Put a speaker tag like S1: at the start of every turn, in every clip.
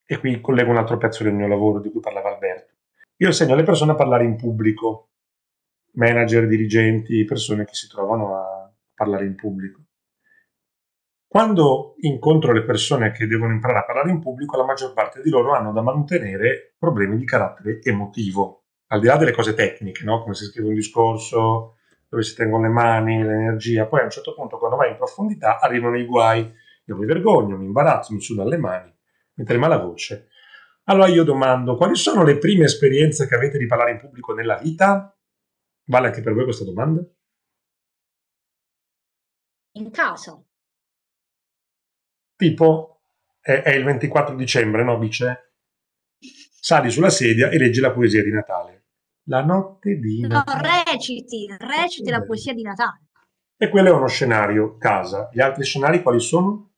S1: E qui collego un altro pezzo del mio lavoro di cui parlava Alberto. Io insegno alle persone a parlare in pubblico, manager, dirigenti, persone che si trovano a parlare in pubblico. Quando incontro le persone che devono imparare a parlare in pubblico, la maggior parte di loro hanno da mantenere problemi di carattere emotivo, al di là delle cose tecniche, no? Come si scrive un discorso, dove si tengono le mani, l'energia. Poi a un certo punto, quando vai in profondità, arrivano i guai. Io mi vergogno, mi imbarazzo, mi sudo alle mani, mi trema la voce. Allora io domando, quali sono le prime esperienze che avete di parlare in pubblico nella vita? Vale anche per voi questa domanda?
S2: In casa.
S1: Tipo, è il 24 dicembre, no, Bice? Sali sulla sedia e leggi la poesia di Natale. La notte di
S2: No,
S1: Natale.
S2: reciti la poesia di Natale.
S1: E quello è uno scenario, casa. Gli altri scenari quali sono?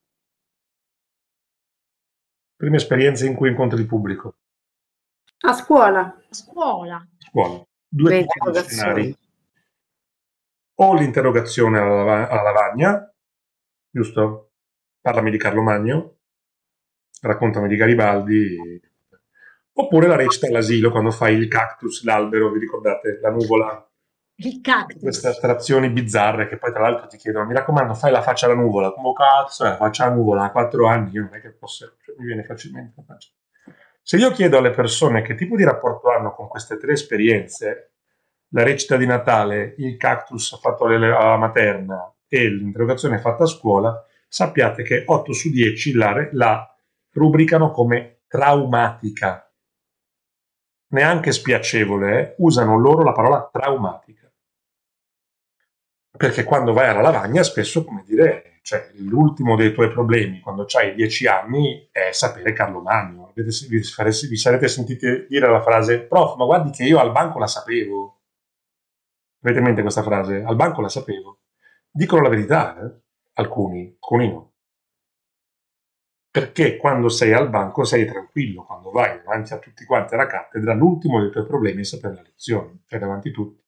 S1: Prime esperienze in cui incontri il pubblico.
S3: A scuola,
S2: A scuola.
S1: Scuola. Due
S3: le
S1: tipi di
S3: interrogazioni.
S1: scenari. O l'interrogazione alla lavagna, giusto? Parlami di Carlo Magno, raccontami di Garibaldi. Oppure la recita all'asilo, quando fai il cactus, l'albero, vi ricordate? La nuvola.
S2: Il
S1: Queste
S2: cactus.
S1: astrazioni bizzarre che poi tra l'altro ti chiedono, mi raccomando, fai la faccia alla nuvola. Come cazzo è la faccia alla nuvola? A 4 anni io non è che posso, cioè, mi viene facilmente la faccia. Se io chiedo alle persone che tipo di rapporto hanno con queste tre esperienze, la recita di Natale, il cactus fatto alla materna e l'interrogazione fatta a scuola, sappiate che 8 su 10 la rubricano come traumatica. Neanche spiacevole, usano loro la parola traumatica. Perché quando vai alla lavagna spesso, come dire, cioè, l'ultimo dei tuoi problemi quando hai 10 anni è sapere Carlo Magno. Vi sarete sentiti dire la frase, prof, ma guardi che io al banco la sapevo. Avete in mente questa frase? Al banco la sapevo. Dicono la verità, alcuni no. Perché quando sei al banco sei tranquillo, quando vai davanti a tutti quanti alla cattedra, l'ultimo dei tuoi problemi è sapere la lezione, cioè davanti a tutti.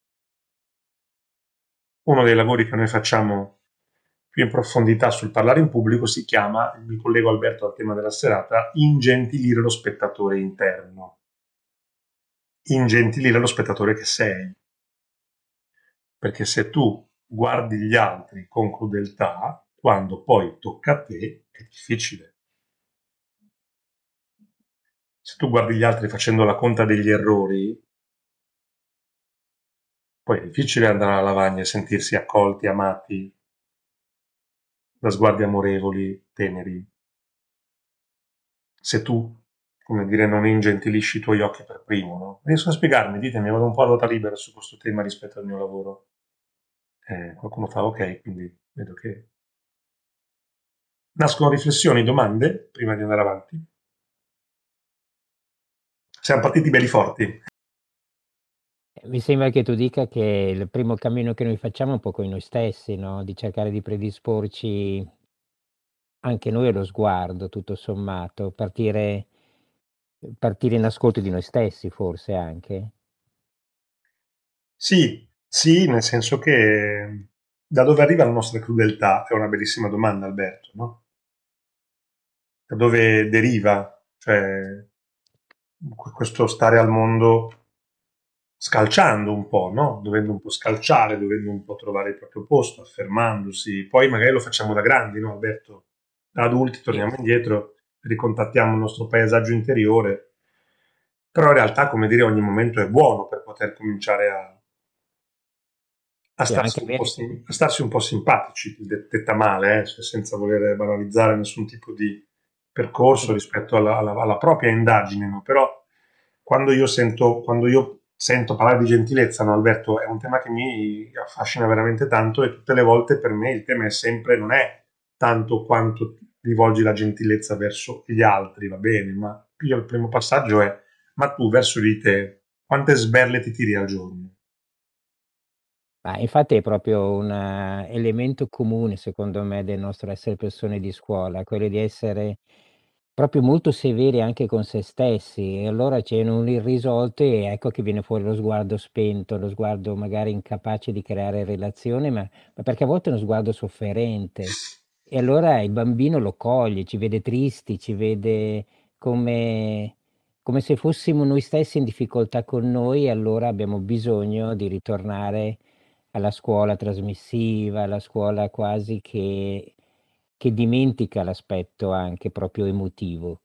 S1: Uno dei lavori che noi facciamo più in profondità sul parlare in pubblico si chiama, mi collego Alberto al tema della serata, ingentilire lo spettatore interno. Ingentilire lo spettatore che sei. Perché se tu guardi gli altri con crudeltà, quando poi tocca a te è difficile. Se tu guardi gli altri facendo la conta degli errori, poi è difficile andare alla lavagna e sentirsi accolti, amati, da sguardi amorevoli, teneri. Se tu, come dire, non ingentilisci i tuoi occhi per primo, no? Riesco a spiegarmi, ditemi, vado un po' a ruota libera su questo tema rispetto al mio lavoro. Qualcuno fa ok, quindi vedo che nascono riflessioni, domande, prima di andare avanti. Siamo partiti belli forti.
S4: Mi sembra che tu dica che il primo cammino che noi facciamo è un po' con noi stessi, no, di cercare di predisporci anche noi allo sguardo, tutto sommato, partire in ascolto di noi stessi forse anche.
S1: Sì, sì, nel senso che da dove arriva la nostra crudeltà è una bellissima domanda, Alberto, no? Da dove deriva? Cioè, questo stare al mondo scalciando un po', no? Dovendo un po' scalciare, dovendo un po' trovare il proprio posto, affermandosi. Poi magari lo facciamo da grandi, no, Alberto? Da adulti
S4: Sì.
S1: torniamo indietro, ricontattiamo il nostro paesaggio interiore. Però in realtà, come dire, ogni momento è buono per poter cominciare a
S4: Sì, anche
S1: starsi un po',
S4: avere
S1: a starsi un po' simpatici, detta male, cioè senza voler banalizzare nessun tipo di percorso
S4: sì,
S1: rispetto alla propria indagine, no? Però quando io sento parlare di gentilezza, no, Alberto, è un tema che mi affascina veramente tanto e tutte le volte per me il tema è sempre, non è tanto quanto rivolgi la gentilezza verso gli altri, va bene, ma io il primo passaggio è, ma tu verso di te, quante sberle ti tiri al giorno?
S4: ma infatti è proprio un elemento comune secondo me del nostro essere persone di scuola, quello di essere proprio molto severi anche con se stessi e allora c'è un irrisolto e ecco che viene fuori lo sguardo spento, lo sguardo magari incapace di creare relazione, ma perché a volte è uno sguardo sofferente. E allora il bambino lo coglie, ci vede tristi, ci vede come se fossimo noi stessi in difficoltà con noi, e allora abbiamo bisogno di ritornare alla scuola trasmissiva, alla scuola quasi che dimentica l'aspetto anche proprio emotivo.